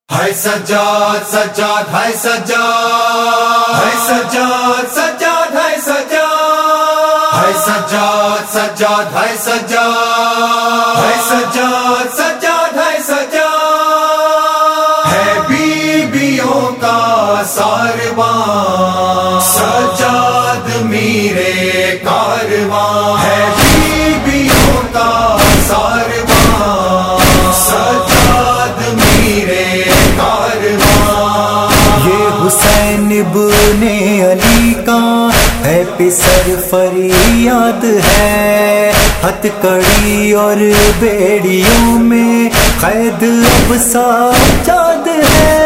ہے سجاد سجاد ہے سجاد ہے سجاد سجاد ہے سجاد ہے سجاد سجاد ہے سجاد ہے سجاد سجاد ہے سجاد ہے بیبیوں کا سارواں سجاد میرے کارواں ہے بیبیوں کا سارواں سجاد میرے یہ حسین ابن علی کا ہے پسر فریاد ہے، ہتھ کڑی اور بیڑیوں میں قید اب سجاد ہے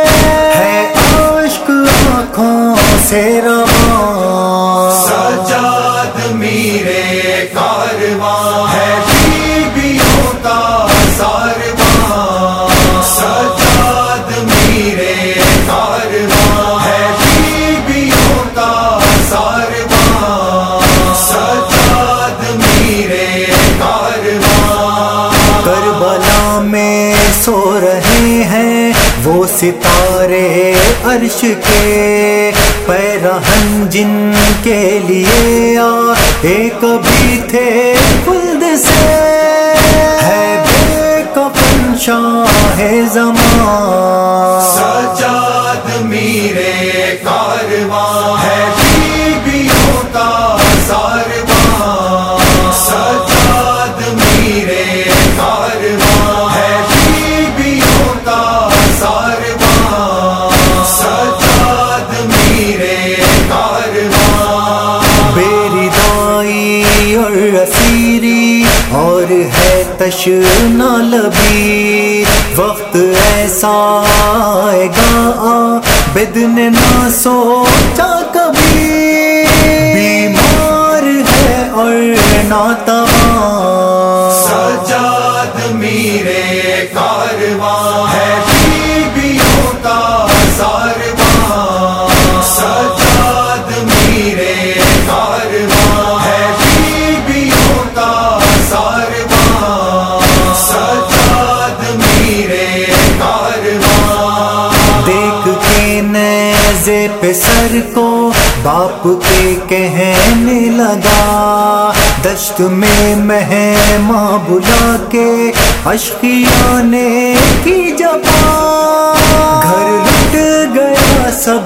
عشق آنکھوں سے رواں سجاد میرے کارواں ہے بیبیوں کا سارواں سجاد میرے کارواں ہے بیبیوں کا سارواں سجاد میرے کارواں کربلا میں سو رہے ہیں وہ ستارے عرش کے، پیرہن جن کے لیے ایک بھی تھے خلد سے، ہے بے کفن شاہ زمان سجاد میرے کارواں ہے بیبیوں کا سارواں سجاد میرے کارواں ہے بیبیوں کا سارواں سجاد میرے کارواں بیردائی اور اسیری اور ہے تشنا لبی، وقت ایسا آئے گا عابد نے نہ سوچا کبھی، بیمار ہے اور ناتواں سجاد میرے کارواں ہے بیبیوں کا سارواں سجاد میرے کارواں ہے بیبیوں کا سارواں سجاد میرے کارواں دیکھ کے نیزے پہ سر کو باپ کے کہنے لگا، دشت میں مہماں بلا کے اشقیانے کی جبا، گھر لٹ گیا سب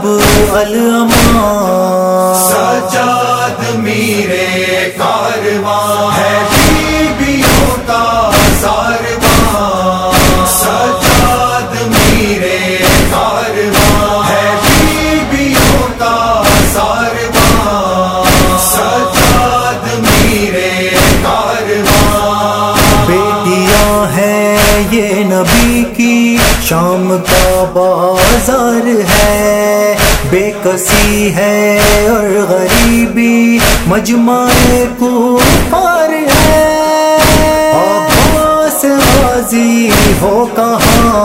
الامان سجاد میرے کارواں ہے بیبیوں کا سارواں سجاد میرے کارواں ہے بیبیوں کا سارواں سجاد میرے کارواں بیٹیاں ہیں یہ نبی کی، شام کا بازار ہے، بے کسی ہے اور غریبی مجمع کفار ہے، عباس غازی ہو کہاں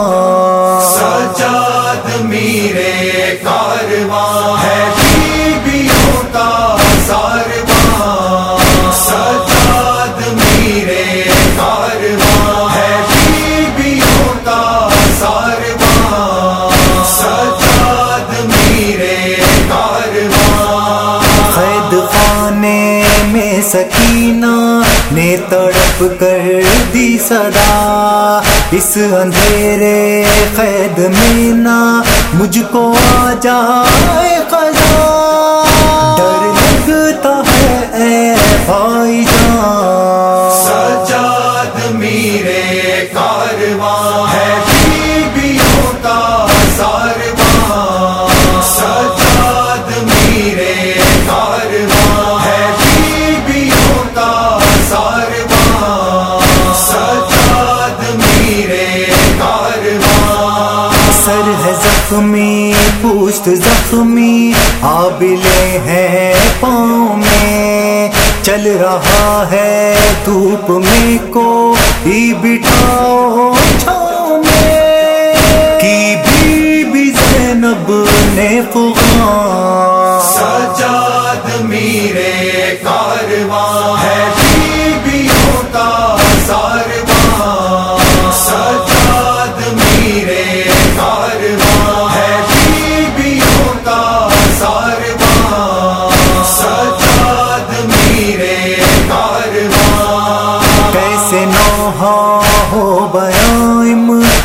سجاد میرے کارواں ہے بیبیوں کا سارواں سجاد میرے کارواں ہے بیبیوں کا سارواں سجاد میرے کارواں قید خانے میں سکینہ نے تڑپ کر دی صدا، اس اندھیرے قید میں نہ مجھ کو آ جائے قضا، ڈر لگتا ہے اے بھائی جان سجاد میرے کارواں ہے بیبیوں کا سارواں سجاد میرے کارواں ہے بیبیوں کا سارواں سجاد میرے کارواں سر ہے زخمی پوست زخمی آبلے ہیں پاؤں میں، چل رہا ہے دھوپ میں کوئی بٹھاؤ چھاؤں میں، کی بی زینب نے فغاں سجاد میرے کارواں ہے بیبیوں کا سارواں سجاد میرے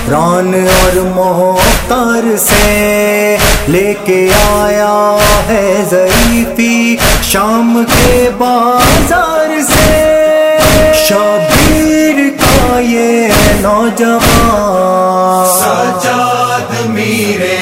ران اور مختار سے لے کے آیا ہے ضعیفی شام کے بازار سے، شبیر کا یہ نوجوان سجاد میرے